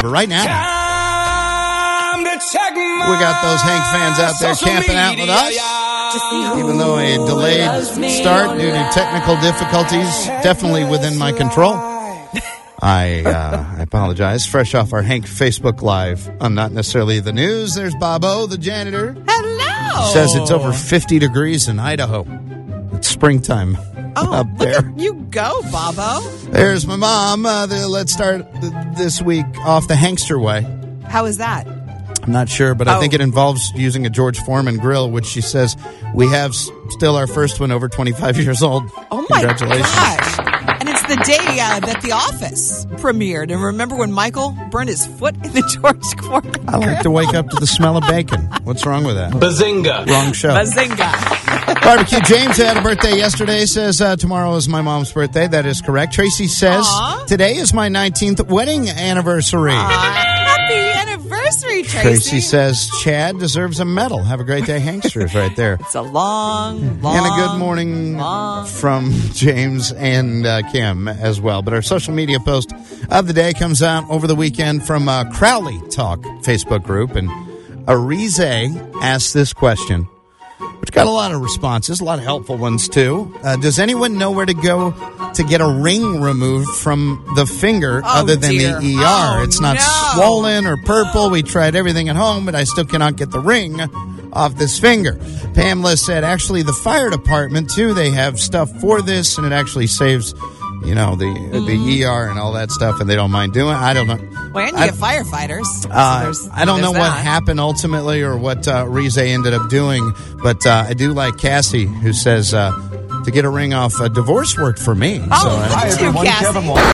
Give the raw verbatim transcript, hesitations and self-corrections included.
But right now, we got those Hank fans out there camping out with us. Even though a delayed start due to technical difficulties, definitely within my control. I, uh, I apologize. Fresh off our Hank Facebook Live on Not Necessarily the News, there's Bobo, the janitor. Hello. He says it's over fifty degrees in Idaho. It's springtime oh, up there. Look at you go, Bobo. There's my mom. Uh, the, let's start th- this week off the Hankster way. How is that? I'm not sure, but oh. I think it involves using a George Foreman grill, which she says we have s- still our first one over twenty-five years old. Oh, my Congratulations. gosh. And it's the day uh, that The Office premiered. And remember when Michael burned his foot in the George Foreman I like to wake up to the smell of bacon. What's wrong with that? Bazinga. Wrong show. Bazinga. Barbecue James had a birthday yesterday. Says uh, tomorrow is my mom's birthday. That is correct. Tracy says Aww. Today is my nineteenth wedding anniversary. Aww, happy anniversary, Tracy. Tracy says Chad deserves a medal. Have a great day, Hanksters, right there. It's a long, long, and a good morning long. from James and uh, Kim as well. But our social media post of the day comes out over the weekend from uh, Crowley Talk Facebook group. And Arize asked this question, which got a lot of responses, a lot of helpful ones too. Uh, does anyone know where to go to get a ring removed from the finger oh, other than dear. the E R? Oh, it's not no. swollen or purple. We tried everything at home, but I still cannot get the ring off this finger. Pamela said, actually, the fire department, too, they have stuff for this, and it actually saves, you know, the mm. the E R and all that stuff, and they don't mind doing it. I don't know. Well, and you I, get firefighters. So uh, I don't know that. what happened ultimately or what uh, Rize ended up doing, but uh, I do like Cassie, who says uh, to get a ring off uh, divorce worked for me. Oh, so, hi, uh, everyone. Kevin